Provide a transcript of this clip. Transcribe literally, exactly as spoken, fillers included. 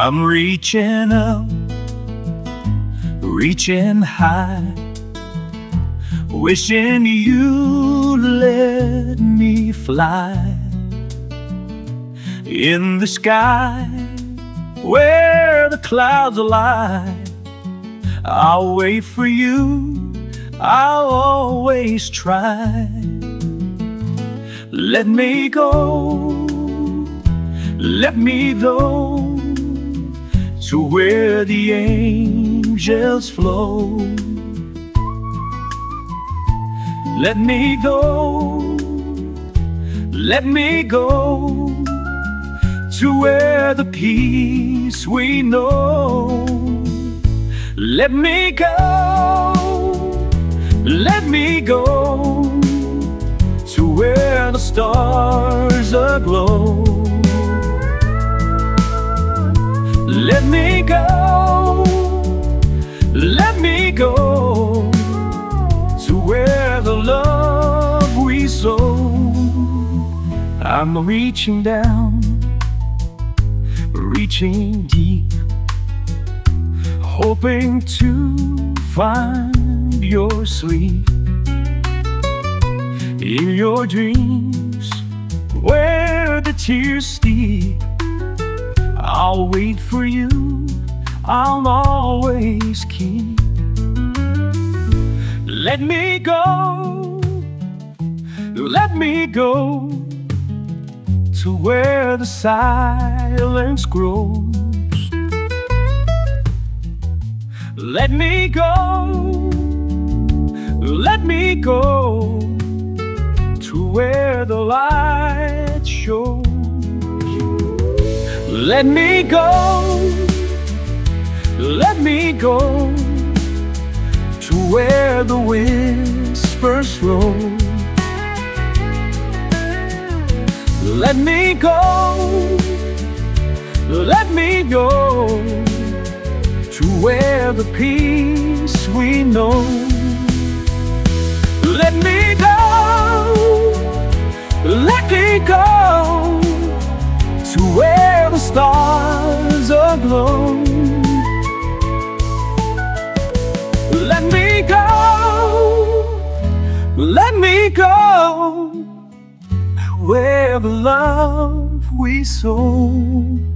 I'm reaching up, reaching high, wishing you'd let me fly in the sky where the clouds lie. I'll wait for you, I'll always try. Let me go, let me go to where the angels flow. Let me go, let me go to where the peace we know. Let me go, let me go to where the stars aglow. Let me go, let me go to where the love we sow. I'm reaching down, reaching deep, hoping to find your sleep in your dreams where the tears steep. I'll wait for you, I'll always keep. Let me go, let me go to where the silence grows. Let me go, let me go to where the light shows. Let me go, let me go to where the whispers roll. Let me go, let me go to where the peace we know. Let me go, let me go to where the stars aglow. Let me go, let me go where the love we sow.